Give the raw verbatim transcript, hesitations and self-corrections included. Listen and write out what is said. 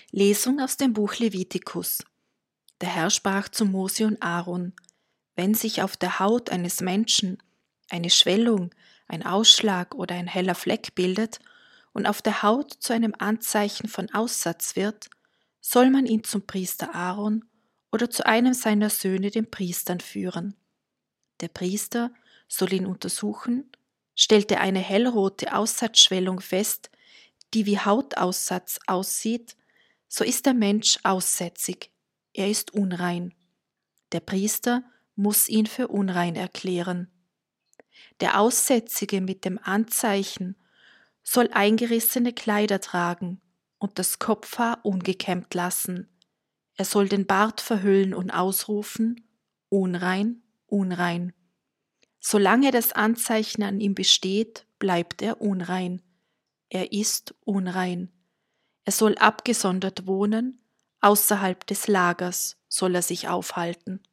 Lesung aus dem Buch Levitikus. Der Herr sprach zu Mose und Aaron: Wenn sich auf der Haut eines Menschen eine Schwellung, ein Ausschlag oder ein heller Fleck bildet und auf der Haut zu einem Anzeichen von Aussatz wird, soll man ihn zum Priester Aaron oder zu einem seiner Söhne, den Priestern, führen. Der Priester soll ihn untersuchen. Stellt er eine hellrote Aussatzschwellung fest, die wie Hautaussatz aussieht, so ist der Mensch aussätzig, er ist unrein. Der Priester muss ihn für unrein erklären. Der Aussätzige mit dem Anzeichen soll eingerissene Kleider tragen und das Kopfhaar ungekämmt lassen. Er soll den Bart verhüllen und ausrufen: Unrein, unrein. Solange das Anzeichen an ihm besteht, bleibt er unrein. Er ist unrein. Er soll abgesondert wohnen, außerhalb des Lagers soll er sich aufhalten.